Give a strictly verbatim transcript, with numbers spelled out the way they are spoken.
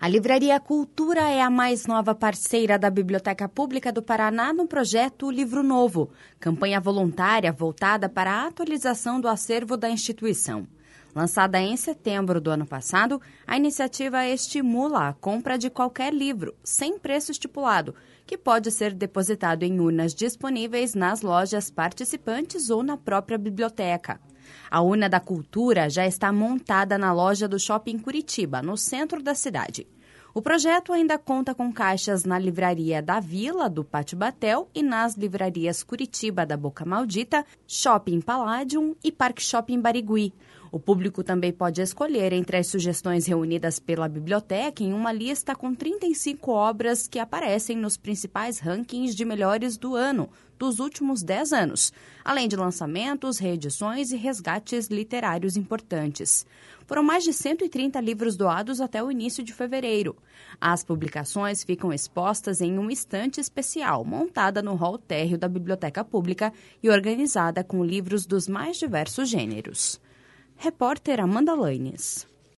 A Livraria Cultura é a mais nova parceira da Biblioteca Pública do Paraná no projeto Livro Novo, campanha voluntária voltada para a atualização do acervo da instituição. Lançada em setembro do ano passado, a iniciativa estimula a compra de qualquer livro, sem preço estipulado, que pode ser depositado em urnas disponíveis nas lojas participantes ou na própria biblioteca. A Urna da Cultura já está montada na loja do Shopping Curitiba, no centro da cidade. O projeto ainda conta com caixas na Livraria da Vila, do Pátio Batel, e nas livrarias Curitiba da Boca Maldita, Shopping Palladium e Parque Shopping Barigui. O público também pode escolher entre as sugestões reunidas pela biblioteca em uma lista com trinta e cinco obras que aparecem nos principais rankings de melhores do ano, dos últimos dez anos, além de lançamentos, reedições e resgates literários importantes. Foram mais de cento e trinta livros doados até o início de fevereiro. As publicações ficam expostas em uma estante especial, montada no hall térreo da Biblioteca Pública e organizada com livros dos mais diversos gêneros. Repórter Amanda Lanes.